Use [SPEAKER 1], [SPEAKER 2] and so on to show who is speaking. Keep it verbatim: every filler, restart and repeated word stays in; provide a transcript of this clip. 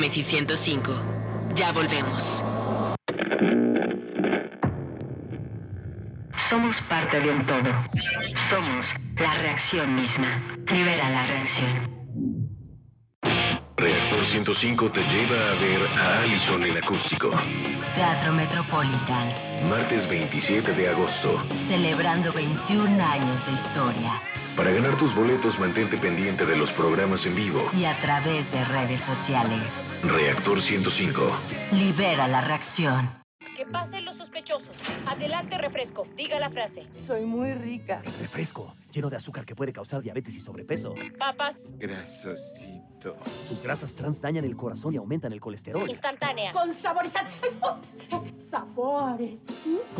[SPEAKER 1] Messi ciento cinco. Ya volvemos. Somos parte de un todo. Somos la reacción misma. Libera la reacción.
[SPEAKER 2] Reactor ciento cinco te lleva a ver a Allison en acústico.
[SPEAKER 3] Teatro Metropolitan.
[SPEAKER 2] Martes veintisiete de agosto.
[SPEAKER 3] Celebrando veintiún años de historia.
[SPEAKER 2] Para ganar tus boletos, mantente pendiente de los programas en vivo.
[SPEAKER 3] Y a través de redes sociales.
[SPEAKER 2] Reactor ciento cinco.
[SPEAKER 3] Libera la reacción.
[SPEAKER 4] Que pasen los sospechosos. Adelante, refresco. Diga la frase.
[SPEAKER 5] Soy muy rica.
[SPEAKER 6] Refresco, lleno de azúcar que puede causar diabetes y sobrepeso.
[SPEAKER 4] Papas.
[SPEAKER 7] Grasosito.
[SPEAKER 6] Sus grasas trans dañan el corazón y aumentan el colesterol.
[SPEAKER 4] Instantánea.
[SPEAKER 5] Con saborizantes. Sabores.